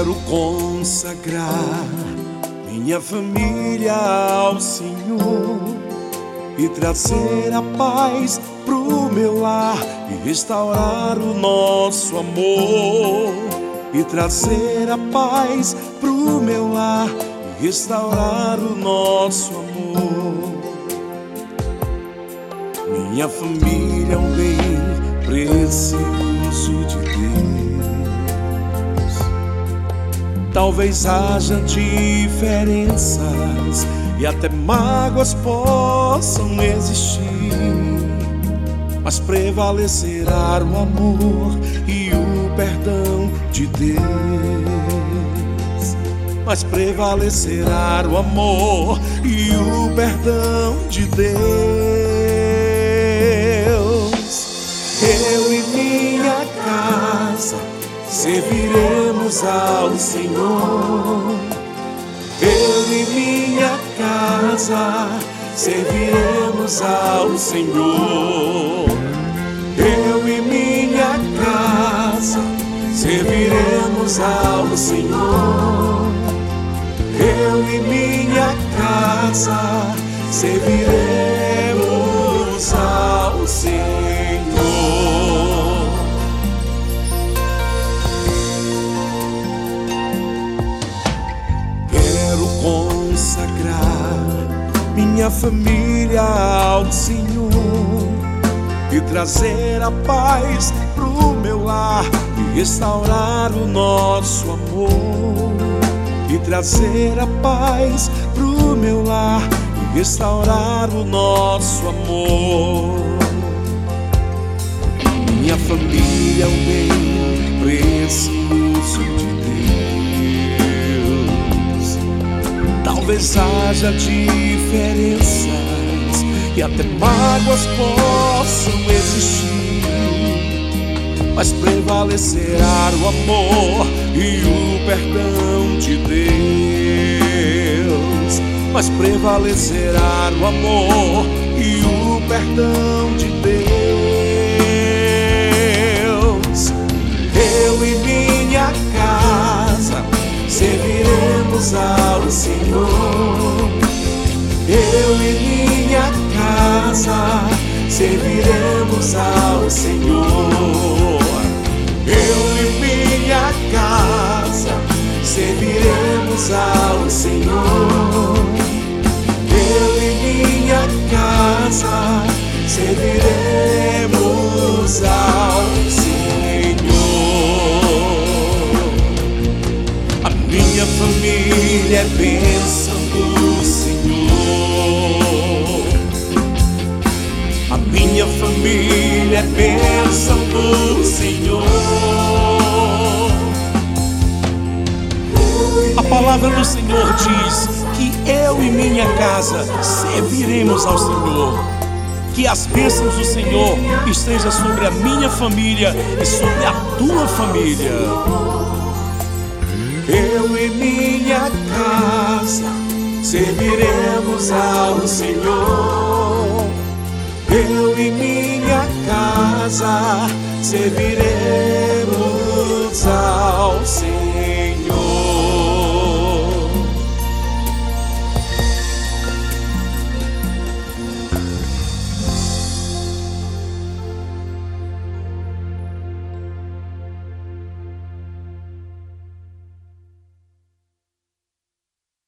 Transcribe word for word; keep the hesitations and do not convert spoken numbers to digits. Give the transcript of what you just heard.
Quero consagrar minha família ao Senhor e trazer a paz pro meu lar e restaurar o nosso amor. E trazer a paz pro meu lar e restaurar o nosso amor. Minha família é um bem precioso de Deus. Talvez haja diferenças e até mágoas possam existir, mas prevalecerá o amor e o perdão de Deus. Mas prevalecerá o amor e o perdão de Deus. Eu e minha casa serviremos ao Senhor. Eu e minha casa serviremos ao Senhor. Eu e minha casa serviremos ao Senhor. Eu e minha casa serviremos ao Senhor. Quero consagrar minha família ao Senhor e trazer a paz pro meu lar e restaurar o nosso amor. E trazer a paz pro meu lar e restaurar o nosso amor. Minha família é um bem precioso de Deus. Talvez haja diferenças e até mágoas possam existir, mas prevalecerá o amor e o perdão de Deus. Mas prevalecerá o amor e o perdão de Deus. Eu e minha casa serviremos ao Senhor. Eu e minha casa serviremos ao Senhor. Eu e minha casa serviremos ao Senhor. Eu e minha casa serviremos ao Senhor. A minha família é bênção do Senhor. A minha família é bênção do Senhor. A palavra do Senhor diz que eu e minha casa serviremos ao Senhor. Que as bênçãos do Senhor estejam sobre a minha família e sobre a tua família. Eu e minha casa serviremos ao Senhor. Eu e minha casa serviremos